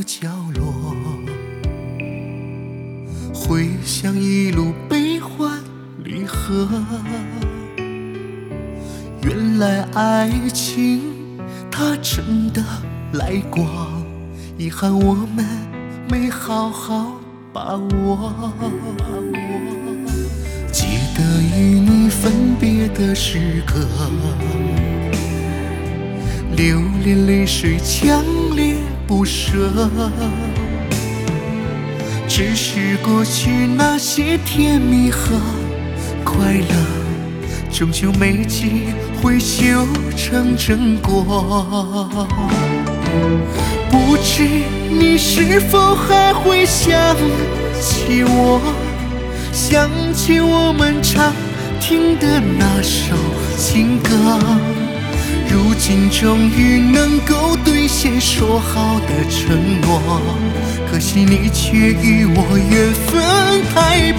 角落，回想一路悲欢离合。原来爱情它真的来过，遗憾我们没好好把握。记得与你分别的时刻，流连泪水强烈不舍。只是过去那些甜蜜和快乐，终究没机会修成正果。不知你是否还会想起我，想起我们常听的那首情歌。如今终于能够兑现说好的承诺，可惜你却与我缘分太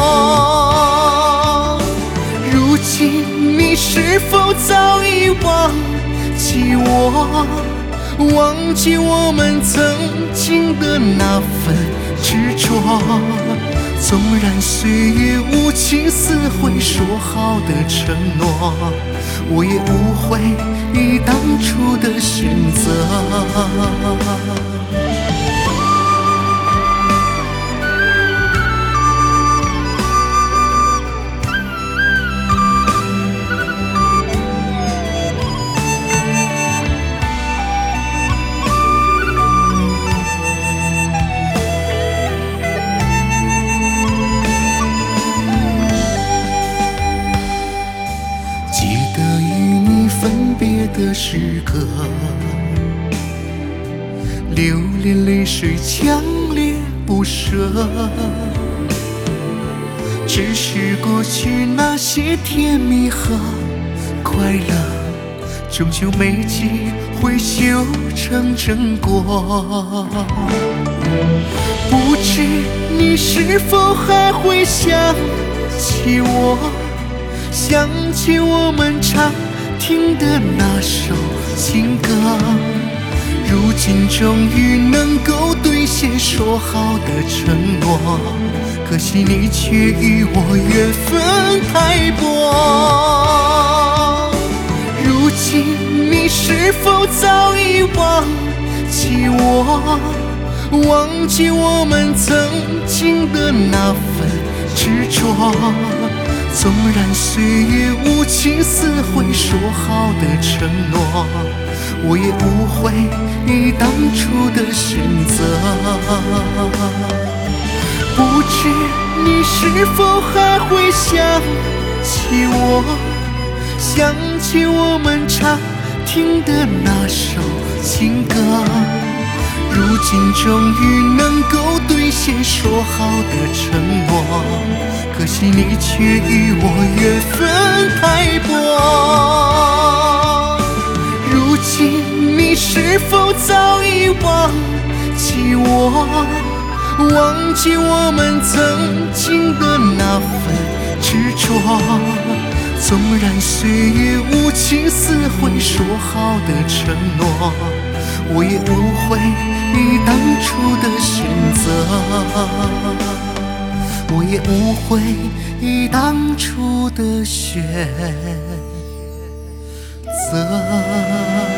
薄。如今你是否早已忘记我，忘记我们曾经的那份执着？纵然岁月无情撕毁说好的承诺，我也无悔你当初的选择。的时刻，流连泪水强烈不舍。只是过去那些甜蜜和快乐，终究没机会修成正果。不知你是否还会想起我，想起我们常听的那首情歌。如今终于能够兑现说好的承诺，可惜你却与我缘分太薄。如今你是否早已忘记我，忘记我们曾经的那份执着？纵然岁月无情撕毁说好的承诺，我也无悔你当初的选择。不知你是否还会想起我，想起我们常听的那首情歌。如今终于能够兑现说好的承诺，可惜你却与我缘分太薄。如今你是否早已忘记我，忘记我们曾经的那份执着？纵然岁月无情撕毁说好的承诺，我也无悔你当初的选择，我也无悔你当初的选择。